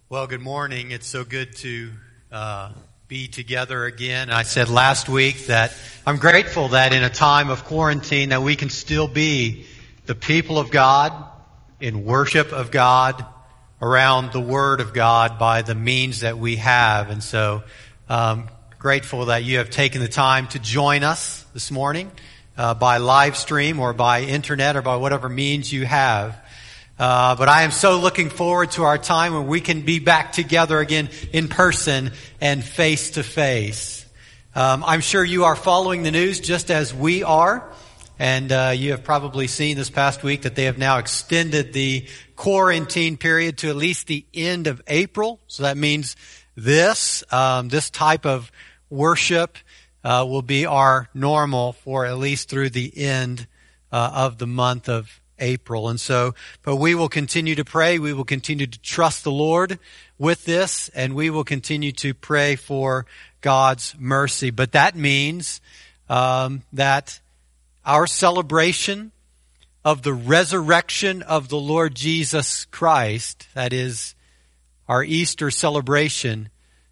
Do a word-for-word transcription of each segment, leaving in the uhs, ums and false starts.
Well, good morning. It's so good to uh, be together again. I said last week that I'm grateful that in a time of quarantine that we can still be the people of God in worship of God around the Word of God by the means that we have. And so um grateful that you have taken the time to join us this morning uh, by live stream or by internet or by whatever means you have. Uh, but I am so looking forward to our time when we can be back together again in person and face to face. Um, I'm sure you are following the news just as we are. And uh, you have probably seen this past week that they have now extended the quarantine period to at least the end of April. So that means this, um, this type of worship uh, will be our normal for at least through the end uh, of the month of April. And so, but we will continue to pray. We will continue to trust the Lord with this, and we will continue to pray for God's mercy. But that means um, that our celebration of the resurrection of the Lord Jesus Christ, that is our Easter celebration,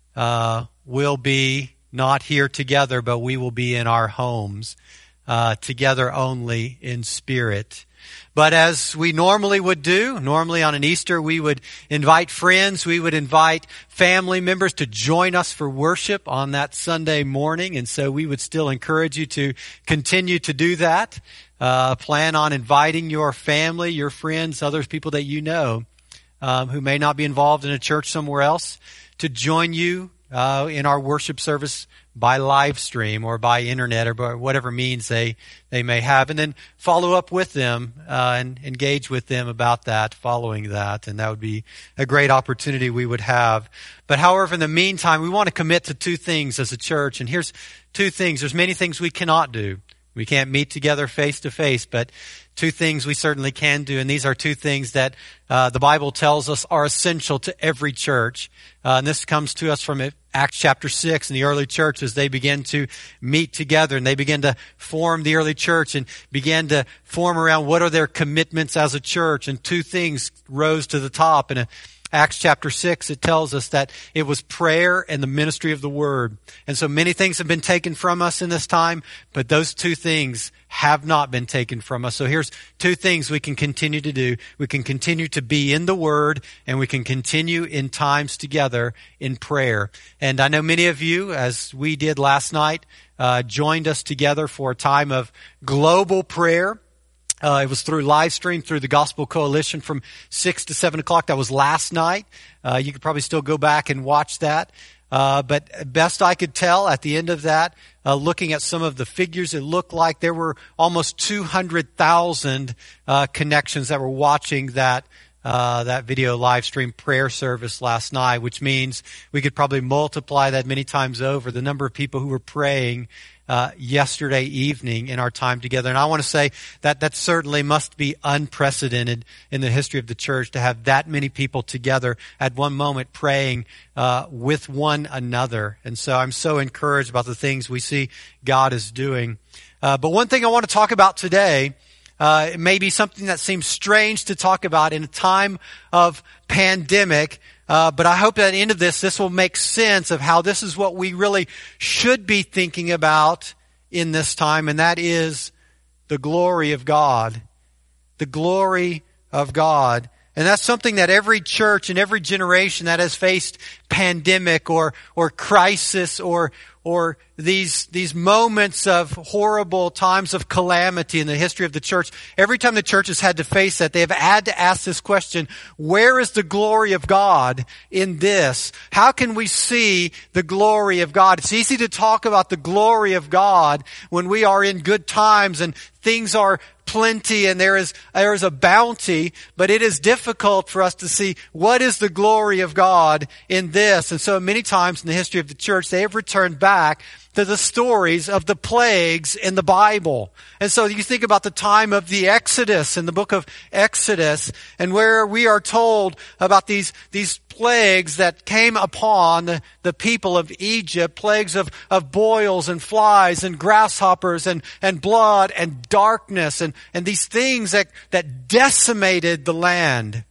uh, will be not here together, but we will be in our homes, uh, together only in spirit. But as we normally would do, normally on an Easter, we would invite friends, we would invite family members to join us for worship on that Sunday morning. And so we would still encourage you to continue to do that. Uh, plan on inviting your family, your friends, other people that you know, um, who may not be involved in a church somewhere else, to join you uh, in our worship service by live stream or by internet or by whatever means they, they may have. And then follow up with them uh, and engage with them about that, following that. And that would be a great opportunity we would have. But however, in the meantime, we want to commit to two things as a church. And here's two things. There's many things we cannot do. We can't meet together face to face, but two things we certainly can do. And these are two things that uh, the Bible tells us are essential to every church. Uh, and this comes to us from Acts chapter six, and the early church as they began to meet together and they began to form the early church and began to form around what are their commitments as a church. And two things rose to the top. In Acts chapter six, it tells us that it was prayer and the ministry of the word. And so many things have been taken from us in this time, but those two things have not been taken from us. So here's two things we can continue to do. We can continue to be in the Word, and we can continue in times together in prayer. And I know many of you, as we did last night, uh, joined us together for a time of global prayer. Uh, it was through live stream through the Gospel Coalition from six to seven o'clock. That was last night. Uh, you could probably still go back and watch that. Uh, but best I could tell at the end of that, uh, looking at some of the figures, it looked like there were almost two hundred thousand uh, connections that were watching that uh, that video live stream prayer service last night, which means we could probably multiply that many times over, the number of people who were praying Uh, yesterday evening in our time together. And I want to say that that certainly must be unprecedented in the history of the church to have that many people together at one moment praying uh, with one another. And so I'm so encouraged about the things we see God is doing. Uh, but one thing I want to talk about today, uh, it may be something that seems strange to talk about in a time of pandemic, Uh, but I hope that at the end of this, this will make sense of how this is what we really should be thinking about in this time, and that is the glory of God. The glory of God. And that's something that every church and every generation that has faced pandemic or or crisis or or these these moments of horrible times of calamity in the history of the church, every time the church has had to face that, they have had to ask this question: where is the glory of God in this? How can we see the glory of God? It's easy to talk about the glory of God when we are in good times and things are plenty and there is there is a bounty, but it is difficult for us to see what is the glory of God in this. And so many times in the history of the church, they have returned back to the stories of the plagues in the Bible. And so you think about the time of the Exodus, in the book of Exodus, and where we are told about these, these plagues that came upon the, the people of Egypt, plagues of, of boils and flies and grasshoppers and, and blood and darkness and, and these things that, that decimated the land.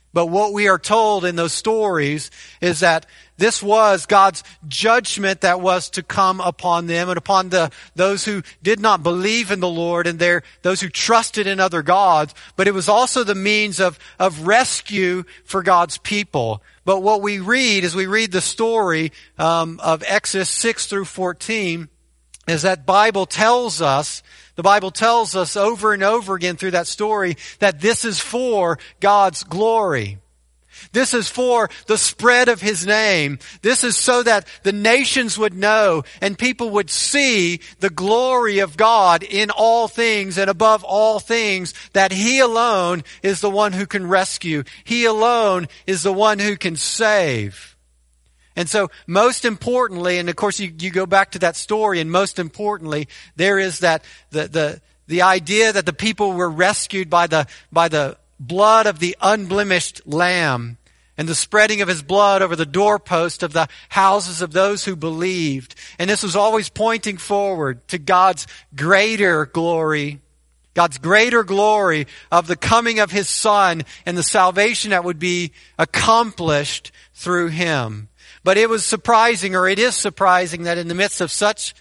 But what we are told in those stories is that this was God's judgment that was to come upon them and upon the those who did not believe in the Lord and their, those who trusted in other gods. But it was also the means of, of rescue for God's people. But what we read as we read the story um, of Exodus six through fourteen is that Bible tells us, the Bible tells us over and over again through that story that this is for God's glory. This is for the spread of His name. This is so that the nations would know and people would see the glory of God in all things and above all things, that He alone is the one who can rescue. He alone is the one who can save. And so most importantly, and of course you, you go back to that story, and most importantly, there is that the, the, the idea that the people were rescued by the, by the blood of the unblemished Lamb and the spreading of His blood over the doorpost of the houses of those who believed. And this was always pointing forward to God's greater glory, God's greater glory of the coming of His Son and the salvation that would be accomplished through Him. But it was surprising, or it is surprising, that in the midst of such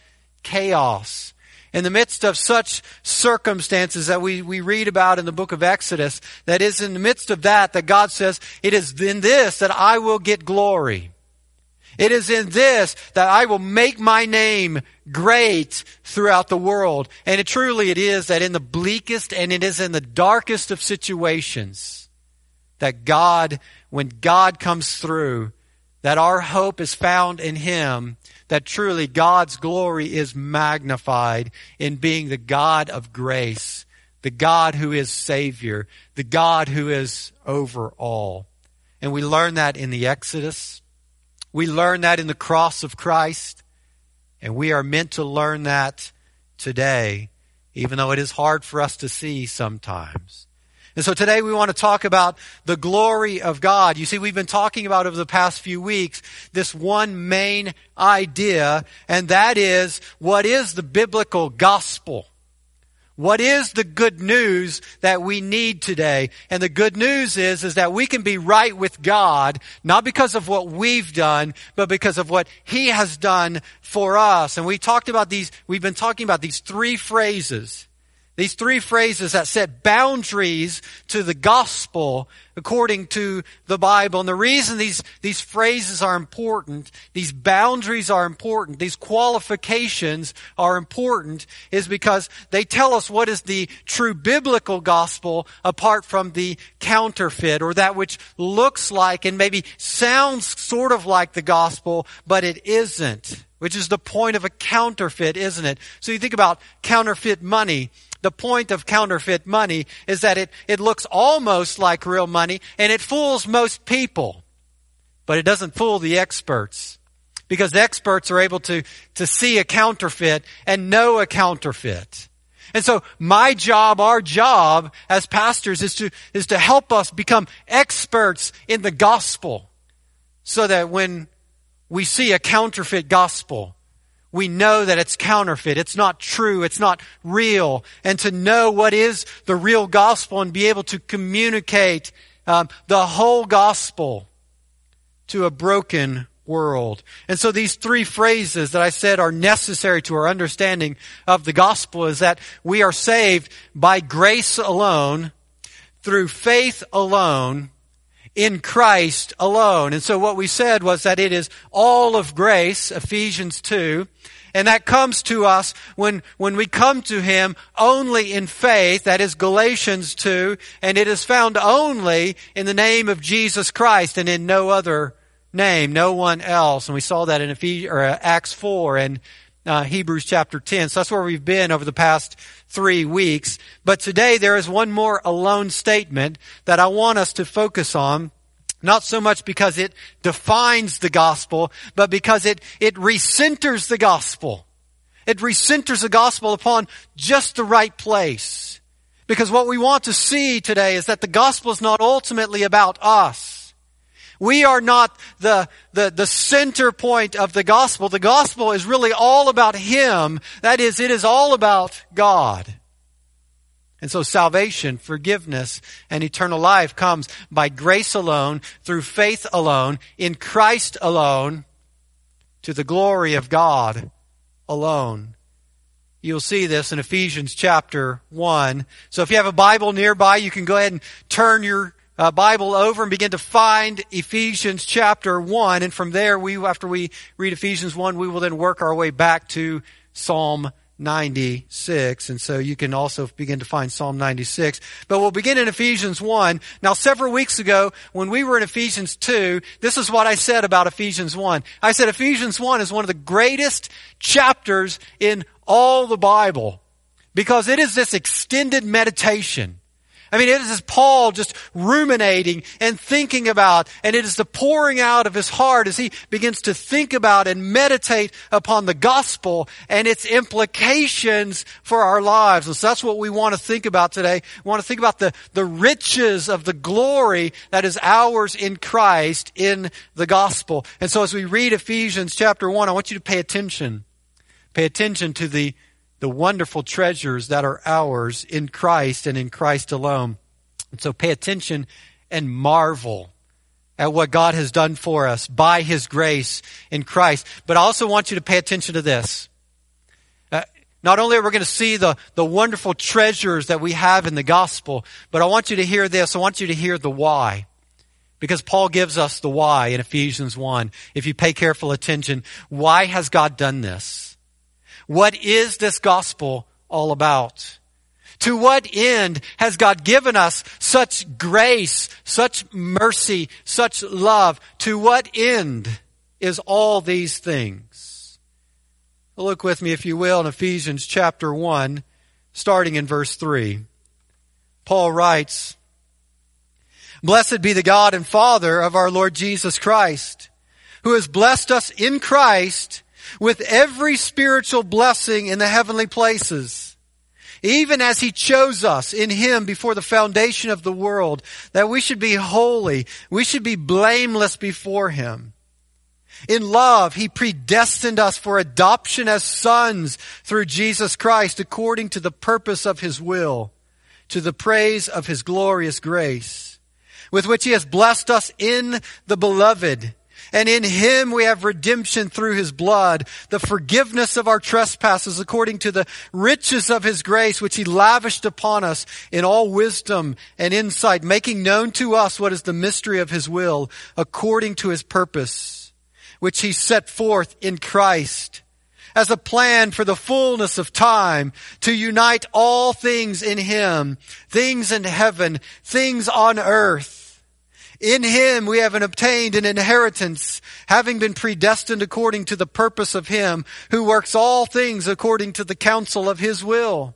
chaos, in the midst of such circumstances that we, we read about in the book of Exodus, that is in the midst of that, that God says, it is in this that I will get glory. It is in this that I will make my name great throughout the world. And it truly it is that in the bleakest and it is in the darkest of situations, that God, when God comes through, that our hope is found in Him, that truly God's glory is magnified in being the God of grace, the God who is Savior, the God who is over all. And we learn that in the Exodus. We learn that in the cross of Christ. And we are meant to learn that today, even though it is hard for us to see sometimes. And so today we want to talk about the glory of God. You see, we've been talking about over the past few weeks this one main idea, and that is, what is the biblical gospel? What is the good news that we need today? And the good news is, is that we can be right with God, not because of what we've done, but because of what He has done for us. And we talked about these, we've been talking about these three phrases. These three phrases that set boundaries to the gospel according to the Bible. And the reason these, these phrases are important, these boundaries are important, these qualifications are important, is because they tell us what is the true biblical gospel apart from the counterfeit, or that which looks like and maybe sounds sort of like the gospel, but it isn't. Which is the point of a counterfeit, isn't it? So you think about counterfeit money. The point of counterfeit money is that it, it looks almost like real money, and it fools most people. But it doesn't fool the experts. Because the experts are able to, to see a counterfeit and know a counterfeit. And so my job, our job as pastors is to, is to help us become experts in the gospel. So that when we see a counterfeit gospel, we know that it's counterfeit. It's not true. It's not real. And to know what is the real gospel and be able to communicate um, the whole gospel to a broken world. And so these three phrases that I said are necessary to our understanding of the gospel is that we are saved by grace alone, through faith alone, in Christ alone. And so what we said was that it is all of grace, Ephesians two, and that comes to us when, when we come to Him only in faith, that is Galatians two, and it is found only in the name of Jesus Christ and in no other name, no one else. And we saw that in Ephesians, or Acts four and uh, Hebrews chapter ten. So that's where we've been over the past three weeks. But today there is one more alone statement that I want us to focus on. Not so much because it defines the gospel, but because it, it recenters the gospel. It recenters the gospel upon just the right place. Because what we want to see today is that the gospel is not ultimately about us. We are not the, the, the center point of the gospel. The gospel is really all about Him. That is, it is all about God. And so salvation, forgiveness, and eternal life comes by grace alone, through faith alone, in Christ alone, to the glory of God alone. You'll see this in Ephesians chapter one. So if you have a Bible nearby, you can go ahead and turn your uh, Bible over and begin to find Ephesians chapter one. And from there, we after we read Ephesians one, we will then work our way back to Psalm ninety-six. And so you can also begin to find Psalm ninety-six. But we'll begin in Ephesians one. Now, several weeks ago, when we were in Ephesians two, this is what I said about Ephesians one. I said Ephesians one is one of the greatest chapters in all the Bible because it is this extended meditation. I mean, it is Paul just ruminating and thinking about, and it is the pouring out of his heart as he begins to think about and meditate upon the gospel and its implications for our lives. And so that's what we want to think about today. We want to think about the, the riches of the glory that is ours in Christ in the gospel. And so as we read Ephesians chapter one, I want you to pay attention. Pay attention to the the wonderful treasures that are ours in Christ and in Christ alone. And so pay attention and marvel at what God has done for us by His grace in Christ. But I also want you to pay attention to this. Uh, not only are we going to see the, the wonderful treasures that we have in the gospel, but I want you to hear this. I want you to hear the why. Because Paul gives us the why in Ephesians one. If you pay careful attention, why has God done this? What is this gospel all about? To what end has God given us such grace, such mercy, such love? To what end is all these things? Look with me, if you will, in Ephesians chapter one, starting in verse three. Paul writes, "Blessed be the God and Father of our Lord Jesus Christ, who has blessed us in Christ with every spiritual blessing in the heavenly places, even as He chose us in Him before the foundation of the world, that we should be holy, we should be blameless before Him. In love, He predestined us for adoption as sons through Jesus Christ, according to the purpose of His will, to the praise of His glorious grace, with which He has blessed us in the Beloved. And in Him we have redemption through His blood, the forgiveness of our trespasses according to the riches of His grace, which He lavished upon us in all wisdom and insight, making known to us what is the mystery of His will, according to His purpose, which He set forth in Christ, as a plan for the fullness of time, to unite all things in Him, things in heaven, things on earth. In Him we have obtained an inheritance, having been predestined according to the purpose of Him who works all things according to the counsel of His will,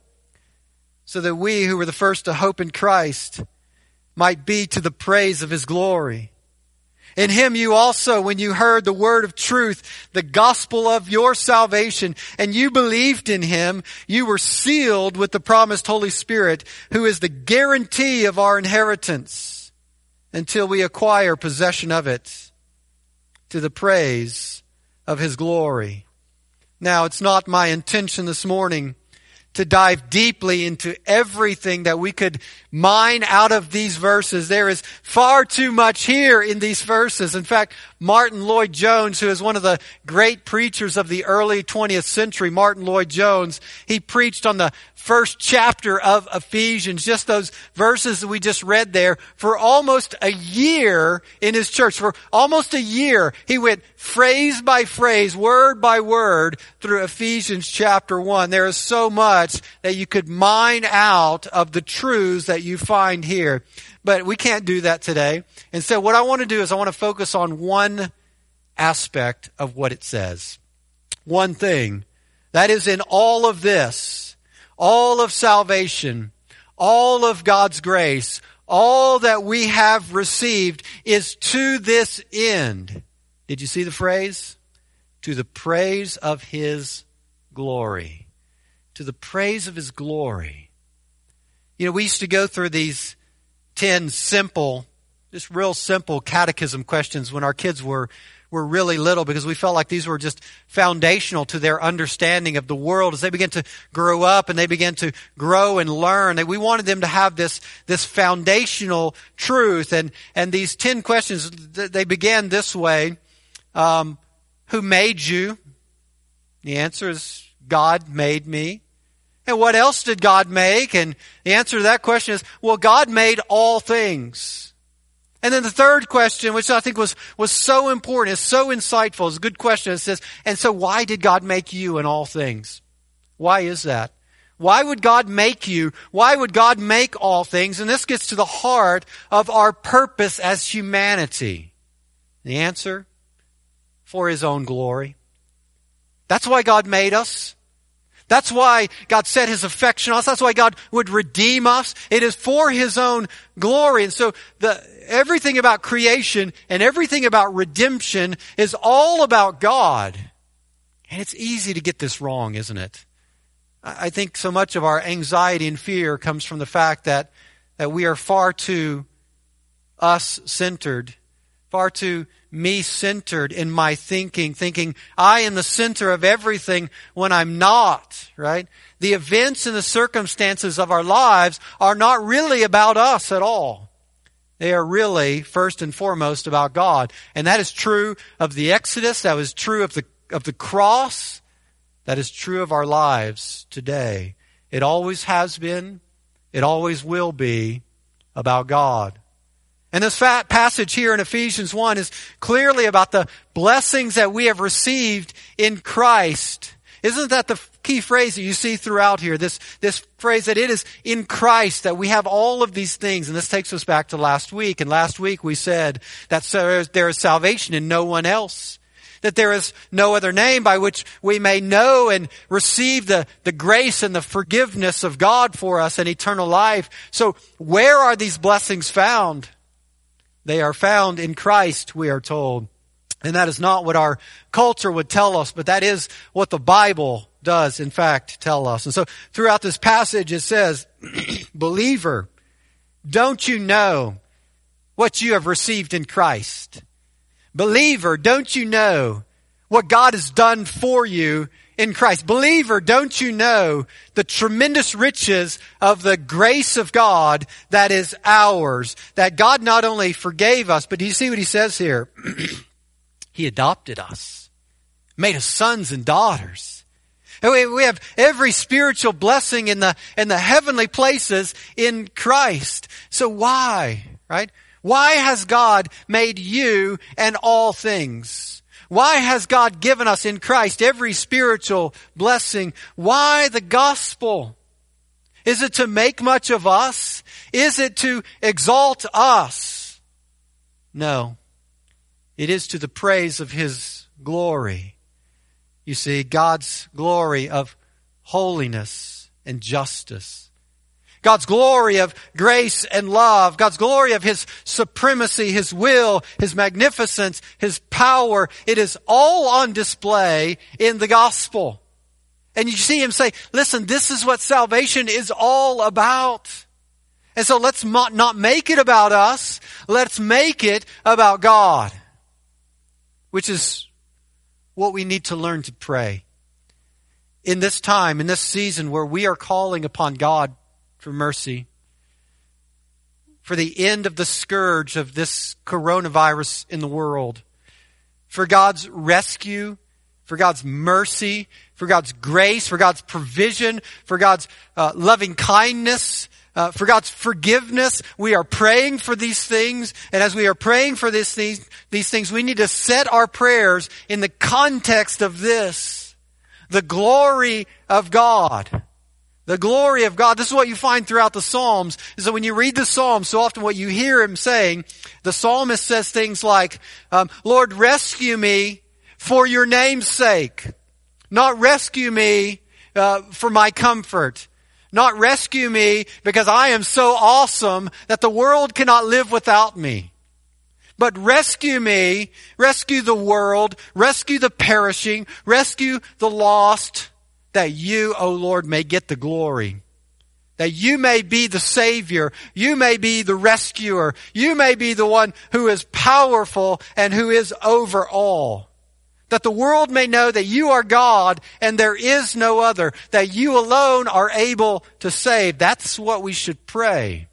so that we who were the first to hope in Christ might be to the praise of His glory. In Him you also, when you heard the word of truth, the gospel of your salvation, and you believed in Him, you were sealed with the promised Holy Spirit, who is the guarantee of our inheritance, until we acquire possession of it, to the praise of His glory." Now, it's not my intention this morning to dive deeply into everything that we could mine out of these verses. There is far too much here in these verses. In fact, Martin Lloyd-Jones, who is one of the great preachers of the early twentieth century, Martin Lloyd-Jones, he preached on the first chapter of Ephesians, just those verses that we just read there, for almost a year in his church. For almost a year, he went phrase by phrase, word by word, through Ephesians chapter one. There is so much that you could mine out of the truths that you find here. But we can't do that today. And so what I want to do is I want to focus on one aspect of what it says. One thing. That is, in all of this, all of salvation, all of God's grace, all that we have received is to this end. Did you see the phrase? To the praise of His glory. To the praise of His glory. You know, we used to go through these ten simple just real simple catechism questions when our kids were were really little, because we felt like these were just foundational to their understanding of the world as they began to grow up and they began to grow and learn. And we wanted them to have this this foundational truth. And and these ten questions, they began this way. Um, who made you? The answer is God made me. And what else did God make? And the answer to that question is, well, God made all things. And then the third question, which I think was, was so important, is so insightful, is a good question. It says, and so why did God make you in all things? Why is that? Why would God make you? Why would God make all things? And this gets to the heart of our purpose as humanity. The answer, for His own glory. That's why God made us. That's why God set His affection on us. That's why God would redeem us. It is for His own glory. And so the everything about creation and everything about redemption is all about God. And it's easy to get this wrong, isn't it? I think so much of our anxiety and fear comes from the fact that, that we are far too us-centered, far too me-centered in my thinking, thinking I am the center of everything when I'm not, right? The events and the circumstances of our lives are not really about us at all. They are really, first and foremost, about God. And that is true of the Exodus. That was true of the, of the cross. That is true of our lives today. It always has been. It always will be about God. And this fat passage here in Ephesians one is clearly about the blessings that we have received in Christ. Isn't that the key phrase that you see throughout here? This, this phrase that it is in Christ that we have all of these things. And this takes us back to last week. And last week we said that there is salvation in no one else. That there is no other name by which we may know and receive the, the grace and the forgiveness of God for us and eternal life. So where are these blessings found? They are found in Christ, we are told. And that is not what our culture would tell us, but that is what the Bible does, in fact, tell us. And so throughout this passage it says, believer, don't you know what you have received in Christ? Believer, don't you know what God has done for you in Christ? Believer, don't you know the tremendous riches of the grace of God that is ours? That God not only forgave us, but do you see what he says here? He adopted us, made us sons and daughters. And we, we have every spiritual blessing in the, in the heavenly places in Christ. So why, right? Why has God made you and all things? Why has God given us in Christ every spiritual blessing? Why the gospel? Is it to make much of us? Is it to exalt us? No. It is to the praise of His glory. You see, God's glory of holiness and justice. God's glory of grace and love. God's glory of His supremacy, His will, His magnificence, His power. It is all on display in the gospel. And you see Him say, listen, this is what salvation is all about. And so let's not make it about us. Let's make it about God. Which is what we need to learn to pray. In this time, in this season where we are calling upon God for mercy, for the end of the scourge of this coronavirus in the world, for God's rescue, for God's mercy, for God's grace, for God's provision, for God's uh, loving kindness, uh, for God's forgiveness. We are praying for these things, and as we are praying for this things, these things, we need to set our prayers in the context of this, the glory of God. The glory of God. This is what you find throughout the Psalms, is that when you read the Psalms, so often what you hear him saying, the psalmist says things like, um, Lord, rescue me for your name's sake. Not rescue me uh, for my comfort. Not rescue me because I am so awesome that the world cannot live without me. But rescue me, rescue the world, rescue the perishing, rescue the lost, that you, O Lord, may get the glory. That you may be the Savior. You may be the rescuer. You may be the one who is powerful and who is over all. That the world may know that you are God and there is no other. That you alone are able to save. That's what we should pray.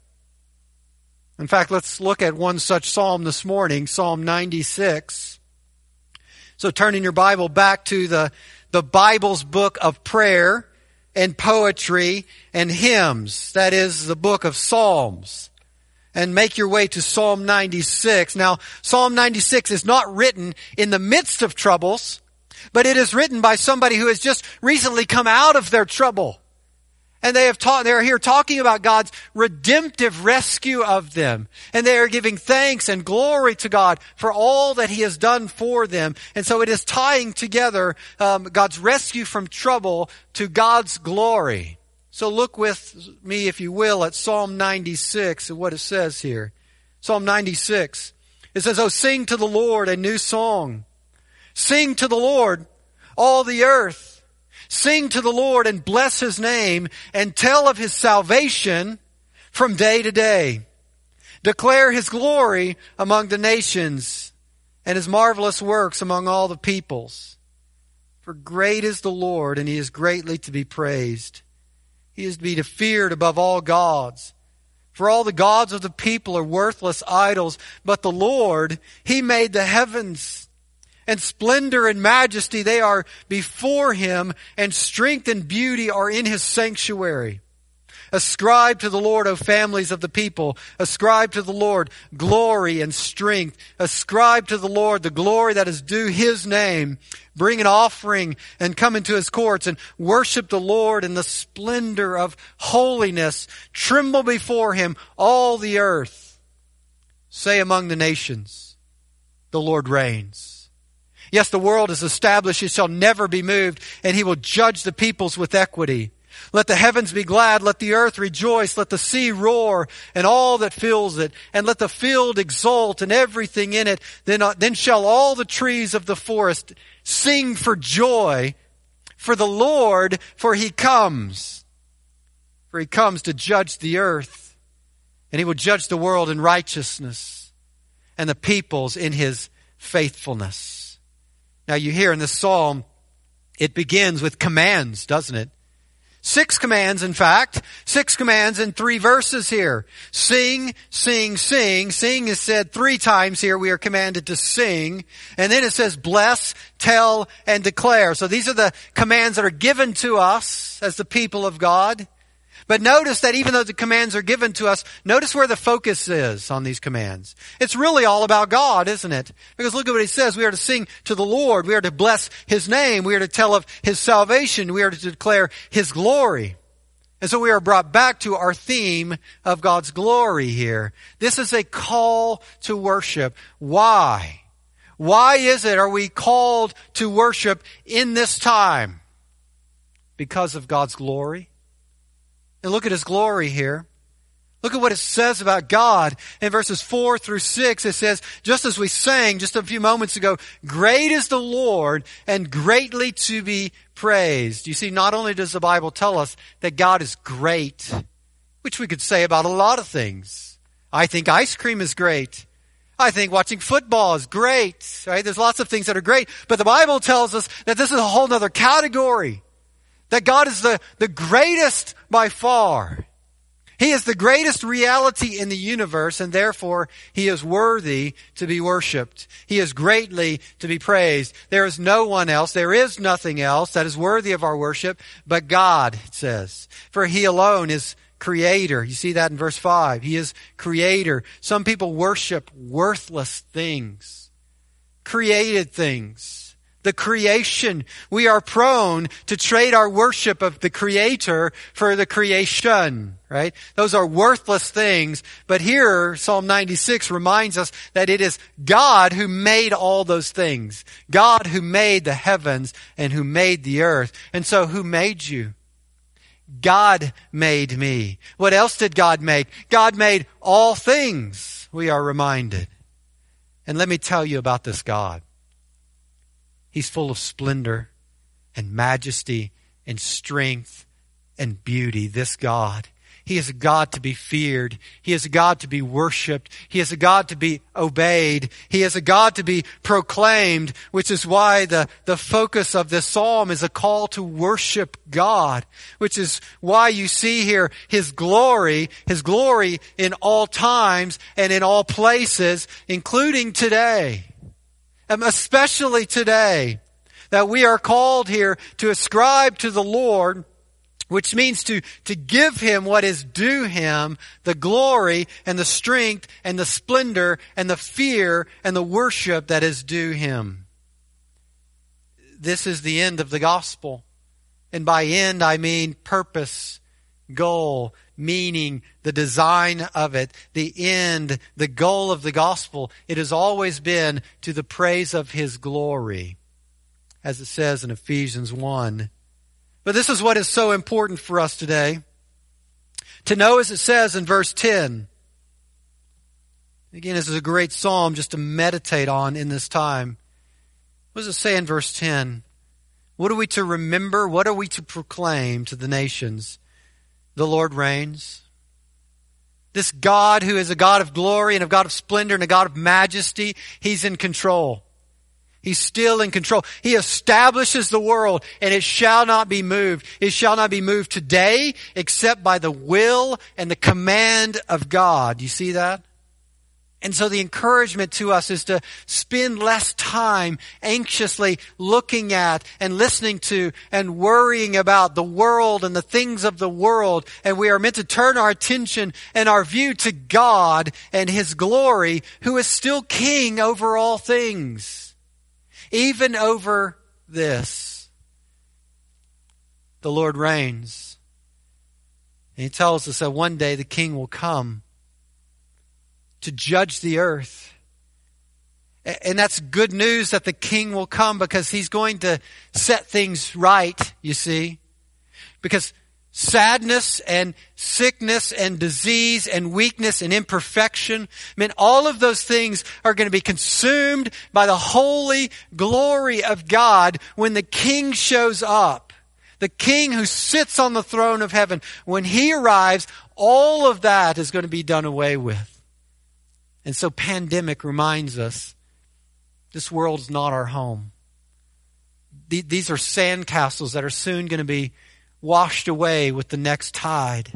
In fact, let's look at one such psalm this morning, Psalm ninety-six. So turning your Bible back to the, the Bible's book of prayer and poetry and hymns. That is the book of Psalms. And make your way to Psalm ninety-six. Now, Psalm ninety-six is not written in the midst of troubles, but it is written by somebody who has just recently come out of their trouble. And they have taught, they are here talking about God's redemptive rescue of them. And they are giving thanks and glory to God for all that He has done for them. And so it is tying together um, God's rescue from trouble to God's glory. So look with me, if you will, at Psalm ninety-six and what it says here. Psalm ninety-six. It says, "Oh, sing to the Lord a new song. Sing to the Lord, all the earth. Sing to the Lord and bless His name and tell of His salvation from day to day. Declare His glory among the nations and His marvelous works among all the peoples. For great is the Lord, and He is greatly to be praised. He is to be feared above all gods. For all the gods of the people are worthless idols, but the Lord, He made the heavens. And splendor and majesty, they are before Him, and strength and beauty are in His sanctuary. Ascribe to the Lord, O families of the people. Ascribe to the Lord glory and strength. Ascribe to the Lord the glory that is due His name. Bring an offering and come into His courts and worship the Lord in the splendor of holiness. Tremble before Him, all the earth. Say among the nations, the Lord reigns. Yes, the world is established, it shall never be moved, and He will judge the peoples with equity. Let the heavens be glad, let the earth rejoice, let the sea roar, and all that fills it, and let the field exult, and everything in it. Then, uh, then shall all the trees of the forest sing for joy, for the Lord, for He comes. For He comes to judge the earth, and He will judge the world in righteousness, and the peoples in His faithfulness. Now you hear in this psalm, it begins with commands, doesn't it? Six commands, in fact. Six commands in three verses here. Sing, sing, sing. Sing is said three times here. We are commanded to sing. And then it says bless, tell, and declare. So these are the commands that are given to us as the people of God. But notice that even though the commands are given to us, notice where the focus is on these commands. It's really all about God, isn't it? Because look at what He says. We are to sing to the Lord. We are to bless His name. We are to tell of His salvation. We are to declare His glory. And so we are brought back to our theme of God's glory here. This is a call to worship. Why? Why is it are we called to worship in this time? Because of God's glory. And look at His glory here. Look at what it says about God. In verses four through six, it says, just as we sang just a few moments ago, great is the Lord and greatly to be praised. You see, not only does the Bible tell us that God is great, which we could say about a lot of things. I think ice cream is great. I think watching football is great. Right? There's lots of things that are great. But the Bible tells us that this is a whole other category. That God is the, the greatest by far. He is the greatest reality in the universe, and therefore He is worthy to be worshipped. He is greatly to be praised. There is no one else, there is nothing else that is worthy of our worship but God, it says. For He alone is Creator. You see that in verse five. He is Creator. Some people worship worthless things, created things. The creation. We are prone to trade our worship of the Creator for the creation, right? Those are worthless things. But here, Psalm ninety-six reminds us that it is God who made all those things. God who made the heavens and who made the earth. And so who made you? God made me. What else did God make? God made all things, we are reminded. And let me tell you about this God. He's full of splendor and majesty and strength and beauty. This God. He is a God to be feared. He is a God to be worshiped. He is a God to be obeyed. He is a God to be proclaimed, which is why the, the focus of this psalm is a call to worship God, which is why you see here His glory, His glory in all times and in all places, including today, and especially today, that we are called here to ascribe to the Lord, which means to, to give Him what is due Him, the glory and the strength and the splendor and the fear and the worship that is due Him. This is the end of the gospel. And by end, I mean purpose, goal, meaning, the design of it, the end, the goal of the gospel. It has always been to the praise of His glory, as it says in Ephesians one. But this is what is so important for us today. To know, as it says in verse ten. Again, this is a great psalm just to meditate on in this time. What does it say in verse ten? What are we to remember? What are we to proclaim to the nations? The Lord reigns. This God who is a God of glory and a God of splendor and a God of majesty, He's in control. He's still in control. He establishes the world, and it shall not be moved. It shall not be moved today except by the will and the command of God. You see that? And so the encouragement to us is to spend less time anxiously looking at and listening to and worrying about the world and the things of the world. And we are meant to turn our attention and our view to God and His glory, who is still King over all things. Even over this, the Lord reigns. And He tells us that one day the King will come to judge the earth. And that's good news that the King will come, because He's going to set things right, you see. Because sadness and sickness and disease and weakness and imperfection, I mean, all of those things are going to be consumed by the holy glory of God when the King shows up. The King who sits on the throne of heaven. When He arrives, all of that is going to be done away with. And so pandemic reminds us, this world is not our home. These are sandcastles that are soon going to be washed away with the next tide.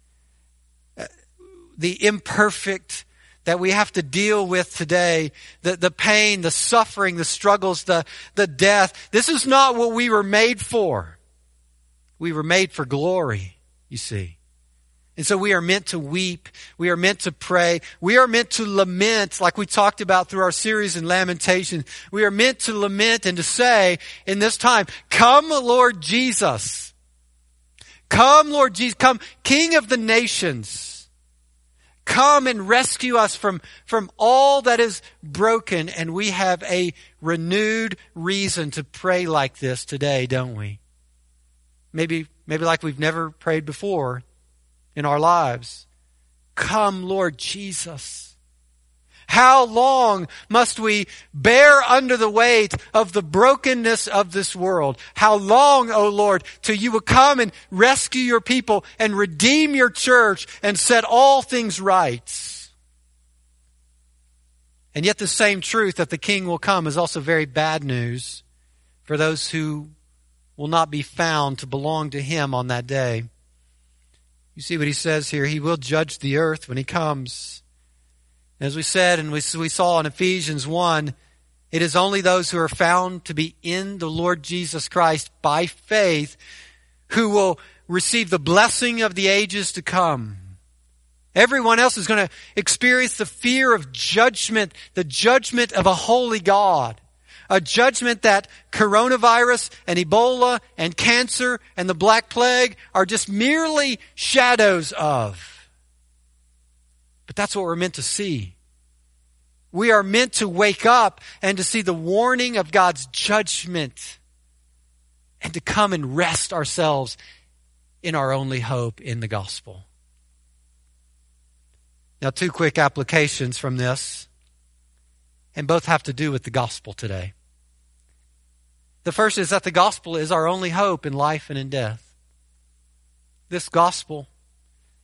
The imperfect that we have to deal with today, the, the pain, the suffering, the struggles, the, the death, this is not what we were made for. We were made for glory, you see. And so we are meant to weep. We are meant to pray. We are meant to lament, like we talked about through our series in Lamentations. We are meant to lament and to say in this time, "Come, Lord Jesus. Come, Lord Jesus, come, King of the nations. Come and rescue us from, from all that is broken." And we have a renewed reason to pray like this today, don't we? Maybe, maybe like we've never prayed before in our lives. Come, Lord Jesus. How long must we bear under the weight of the brokenness of this world? How long, O Lord, till you will come and rescue your people and redeem your church and set all things right? And yet the same truth that the King will come is also very bad news for those who will not be found to belong to Him on that day. You see what He says here? He will judge the earth when He comes. As we said and we, we saw in Ephesians one, it is only those who are found to be in the Lord Jesus Christ by faith who will receive the blessing of the ages to come. Everyone else is going to experience the fear of judgment, the judgment of a holy God. A judgment that coronavirus and Ebola and cancer and the Black Plague are just merely shadows of. But that's what we're meant to see. We are meant to wake up and to see the warning of God's judgment and to come and rest ourselves in our only hope in the gospel. Now, two quick applications from this, and both have to do with the gospel today. The first is that the gospel is our only hope in life and in death. This gospel,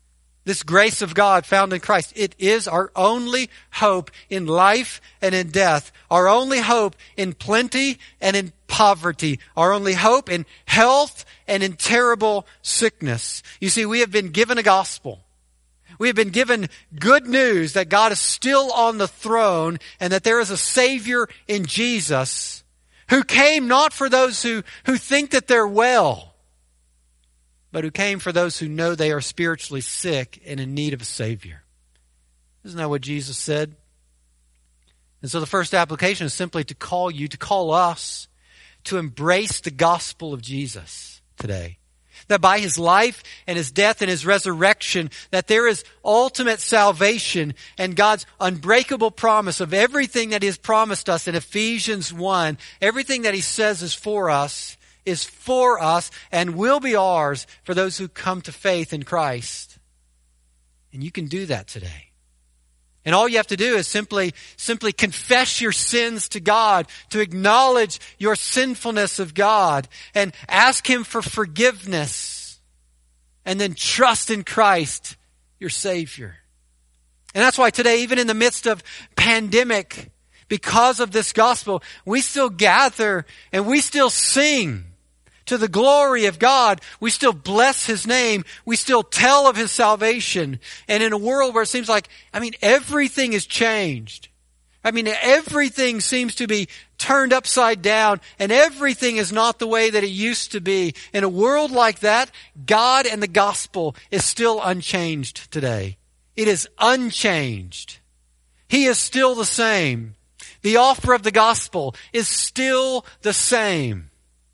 This grace of God found in Christ, it is our only hope in life and in death, our only hope in plenty and in poverty, our only hope in health and in terrible sickness. You see, we have been given a gospel. We have been given good news that God is still on the throne and that there is a Savior in Jesus who came not for those who, who think that they're well, but who came for those who know they are spiritually sick and in need of a Savior. Isn't that what Jesus said? And so the first application is simply to call you, to call us, to embrace the gospel of Jesus today. That by His life and His death and His resurrection, that there is ultimate salvation and God's unbreakable promise of everything that He has promised us in Ephesians one, everything that He says is for us, is for us and will be ours for those who come to faith in Christ. And you can do that today. And all you have to do is simply, simply confess your sins to God, to acknowledge your sinfulness of God, and ask Him for forgiveness, and then trust in Christ, your Savior. And that's why today, even in the midst of pandemic, because of this gospel, we still gather and we still sing to the glory of God. We still bless His name. We still tell of His salvation. And in a world where it seems like, I mean, everything has changed. I mean, everything seems to be turned upside down and everything is not the way that it used to be. In a world like that, God and the gospel is still unchanged today. It is unchanged. He is still the same. The offer of the gospel is still the same.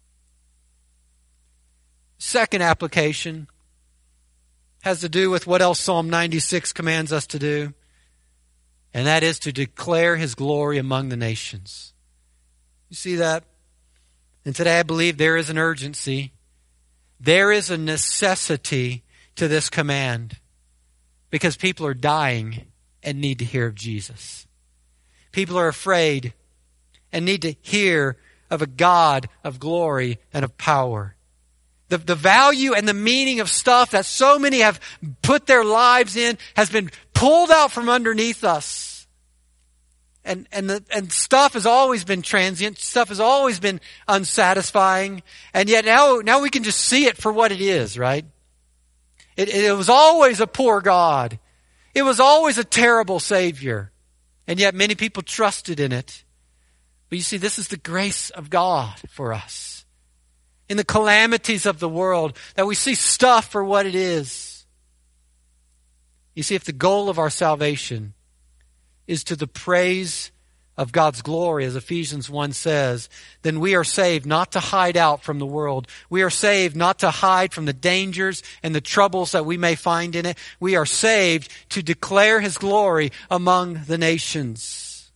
Second application has to do with what else Psalm ninety-six commands us to do, and that is to declare His glory among the nations. You see that? And today I believe there is an urgency. There is a necessity to this command because people are dying and need to hear of Jesus. People are afraid and need to hear of a God of glory and of power. The, the value and the meaning of stuff that so many have put their lives in has been pulled out from underneath us. And, and, the, and stuff has always been transient. Stuff has always been unsatisfying. And yet now, now we can just see it for what it is, right? It, it was always a poor God. It was always a terrible Savior. And yet many people trusted in it. But you see, this is the grace of God for us. In the calamities of the world, that we see stuff for what it is. You see, if the goal of our salvation is to the praise of God's glory, as Ephesians one says, then we are saved not to hide out from the world. We are saved not to hide from the dangers and the troubles that we may find in it. We are saved to declare His glory among the nations.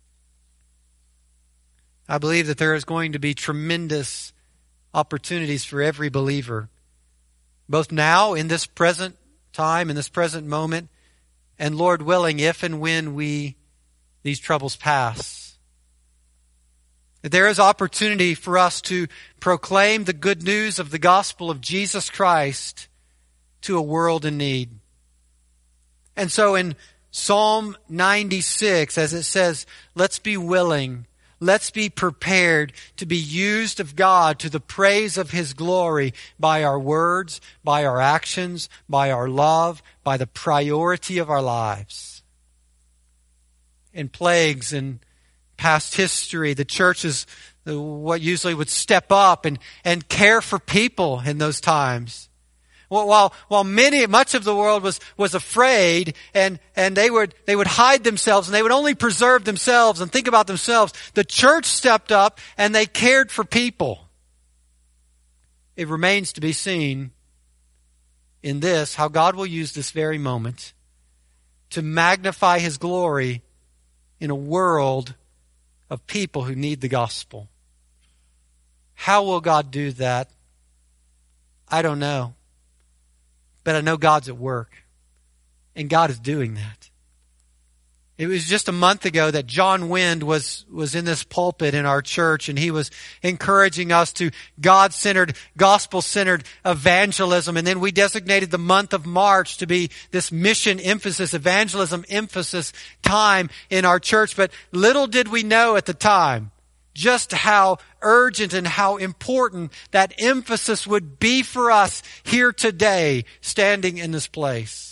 I believe that there is going to be tremendous opportunities for every believer, both now in this present time, in this present moment, and Lord willing, if and when we these troubles pass. There is opportunity for us to proclaim the good news of the gospel of Jesus Christ to a world in need. And so in Psalm ninety-six, as it says, let's be willing, let's be prepared to be used of God to the praise of His glory by our words, by our actions, by our love, by the priority of our lives. In plagues and past history, the church is what usually would step up and, and care for people in those times. While, while many, much of the world was, was afraid and, and they would, they would hide themselves and they would only preserve themselves and think about themselves, the church stepped up and they cared for people. It remains to be seen in this, how God will use this very moment to magnify His glory in a world of people who need the gospel. How will God do that? I don't know. But I know God's at work. And God is doing that. It was just a month ago that John Wind was, was in this pulpit in our church, and he was encouraging us to God-centered, gospel-centered evangelism. And then we designated the month of March to be this mission emphasis, evangelism emphasis time in our church. But little did we know at the time just how urgent and how important that emphasis would be for us here today, standing in this place.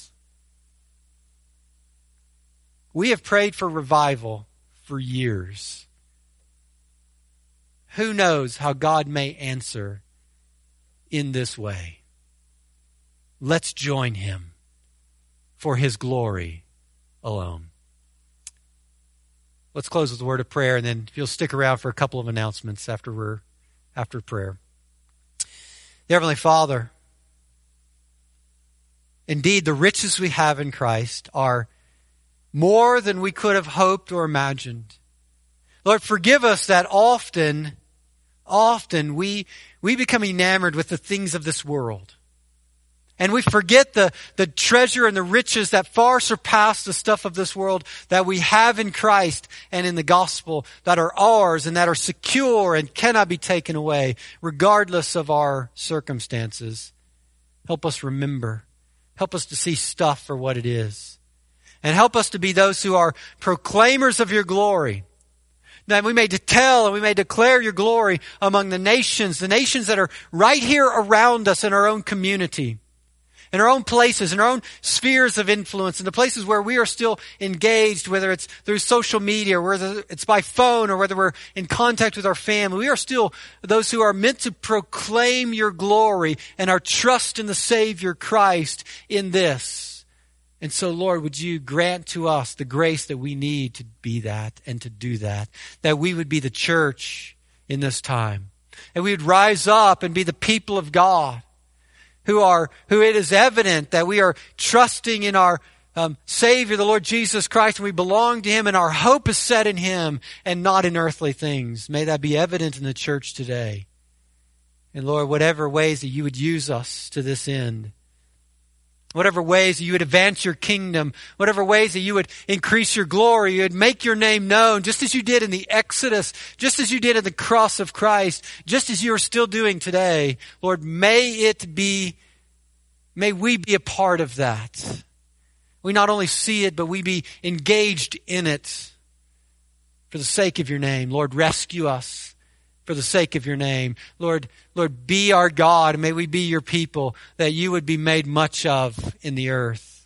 We have prayed for revival for years. Who knows how God may answer in this way? Let's join Him for His glory alone. Let's close with a word of prayer, and then if you'll stick around for a couple of announcements after we're after prayer. Dear Heavenly Father, indeed the riches we have in Christ are more than we could have hoped or imagined. Lord, forgive us that often, often we, we become enamored with the things of this world. And we forget the, the treasure and the riches that far surpass the stuff of this world that we have in Christ and in the gospel, that are ours and that are secure and cannot be taken away, regardless of our circumstances. Help us remember. Help us to see stuff for what it is. And help us to be those who are proclaimers of your glory. That we may tell and we may declare your glory among the nations, the nations that are right here around us in our own community, in our own places, in our own spheres of influence, in the places where we are still engaged, whether it's through social media, or whether it's by phone, or whether we're in contact with our family. We are still those who are meant to proclaim your glory and our trust in the Savior Christ in this. And so, Lord, would you grant to us the grace that we need to be that and to do that, that we would be the church in this time, and we would rise up and be the people of God who are, who it is evident that we are trusting in our um, Savior, the Lord Jesus Christ, and we belong to Him, and our hope is set in Him and not in earthly things. May that be evident in the church today. And Lord, whatever ways that you would use us to this end, whatever ways that you would advance your kingdom, whatever ways that you would increase your glory, you would make your name known, just as you did in the Exodus, just as you did at the cross of Christ, just as you are still doing today. Lord, may it be, may we be a part of that. We not only see it, but we be engaged in it for the sake of your name. Lord, rescue us for the sake of your name. Lord, Lord, be our God, and may we be your people, that you would be made much of in the earth.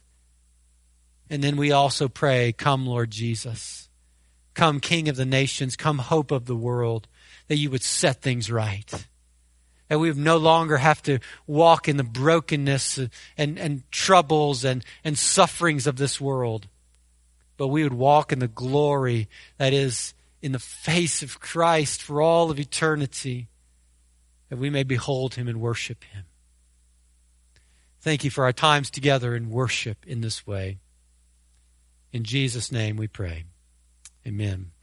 And then we also pray, come, Lord Jesus. Come, King of the nations. Come, hope of the world, that you would set things right. That we would no longer have to walk in the brokenness and, and troubles and, and sufferings of this world, but we would walk in the glory that is in the face of Christ for all of eternity, that we may behold Him and worship Him. Thank you for our times together in worship in this way. In Jesus' name we pray. Amen.